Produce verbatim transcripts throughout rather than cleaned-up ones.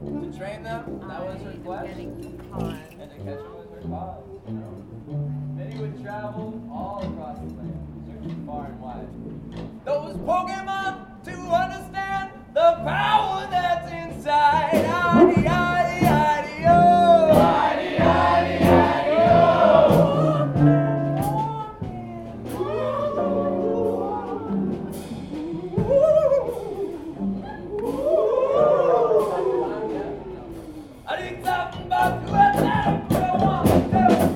To train them, that was her quest. And to catch them was her cause. You know? Many would travel all across the land, searching far and wide. Those Pokemon to understand the power that's inside. Yaddy, yaddy, yaddy, oh. Yaddy, yaddy, yaddy, oh. I think something about you and that. Go on,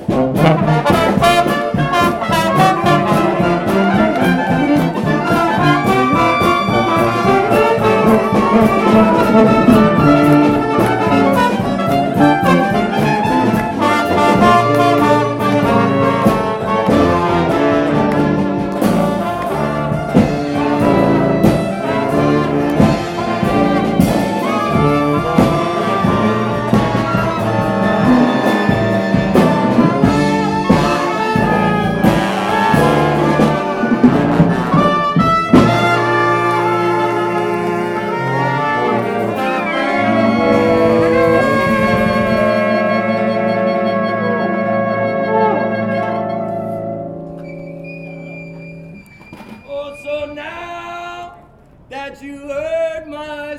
that you heard my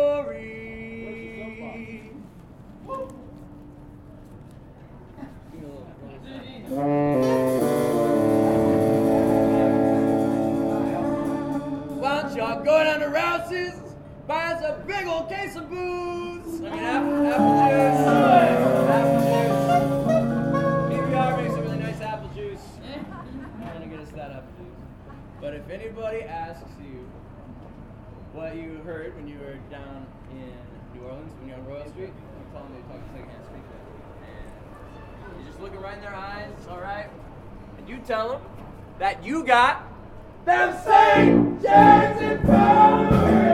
story. Why don't y'all go down to Rouse's, buy us a big old case of booze? I mean, apple, apple juice. Apple juice. P B R makes a really nice apple juice. I'm gonna get us that apple juice. But if anybody asks you what you heard when you were down in New Orleans, when you're on Royal Street, you tell them they talk secondhand street cred. And you just look them right in their eyes, all right? And you tell them that you got them Saint James in power.